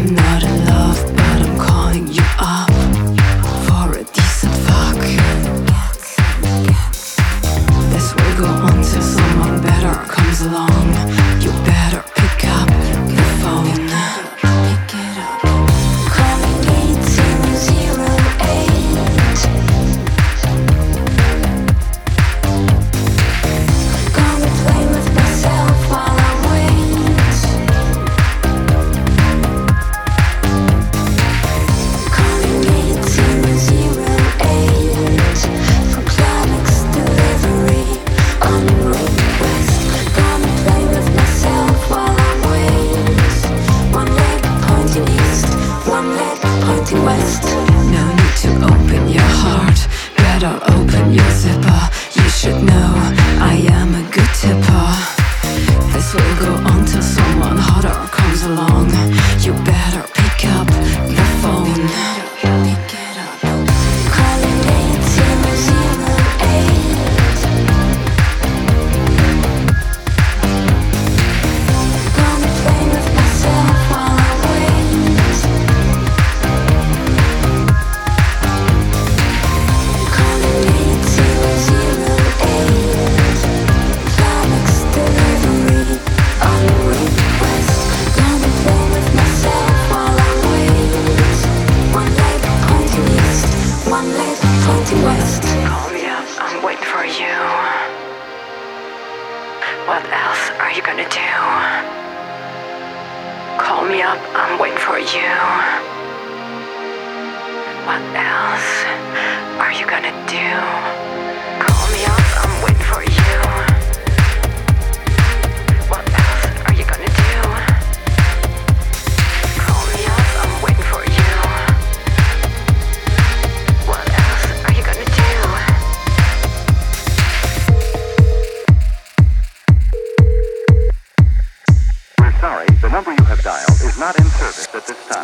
not in love, but I'm calling you up for a decent fuck. This will go on till someone better comes along. You better pick up the phone. Pick it up. Calling 1808. Gonna play with myself while I wait. Calling 1808 for Climax delivery on Route West. Gonna play with myself while I wait. One leg pointing east, one leg pointing west. No need to open your heart, better open your zipper. You should know I am a good tipper. This will go on till someone hotter comes along. You better pick up the phone. Pick it up. Calling 1808. Gonna play with myself while I wait. Calling 1808. Climax delivery on Route West. Gonna play with myself while I wait. One leg pointing east, one leg pointing west. Call me up, I'm waiting for you. What else are you gonna do? Call me up, I'm waiting for you. What else are you gonna do? Call me up, I'm waiting for you. What else are you gonna do? Call me up, I'm waiting for you. What else are you gonna do? We're sorry, the number you have dialed is not in service at this time.